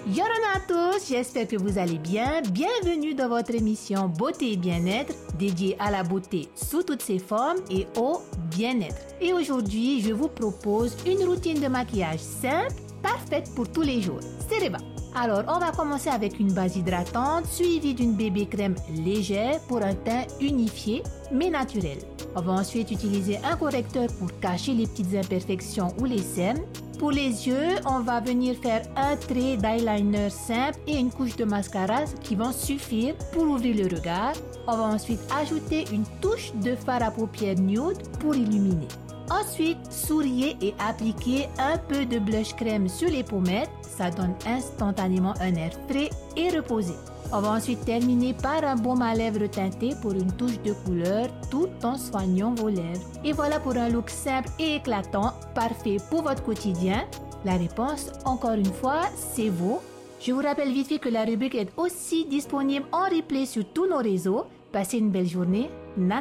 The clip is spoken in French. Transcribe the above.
Yorona à tous, j'espère que vous allez bien. Bienvenue dans votre émission Beauté et Bien-être, dédiée à la beauté sous toutes ses formes et au bien-être. Et aujourd'hui, je vous propose une routine de maquillage simple, parfaite pour tous les jours. C'est Reba. Alors, on va commencer avec une base hydratante suivie d'une bébé crème légère pour un teint unifié mais naturel. On va ensuite utiliser un correcteur pour cacher les petites imperfections ou les cernes. Pour les yeux, on va venir faire un trait d'eyeliner simple et une couche de mascara qui vont suffire pour ouvrir le regard. On va ensuite ajouter une touche de fard à paupières nude pour illuminer. Ensuite, souriez et appliquez un peu de blush crème sur les pommettes. Ça donne instantanément un air frais et reposé. On va ensuite terminer par un baume à lèvres teinté pour une touche de couleur tout en soignant vos lèvres. Et voilà pour un look simple et éclatant, parfait pour votre quotidien. La réponse, encore une fois, c'est vous. Je vous rappelle vite fait que la rubrique est aussi disponible en replay sur tous nos réseaux. Passez une belle journée. Nana.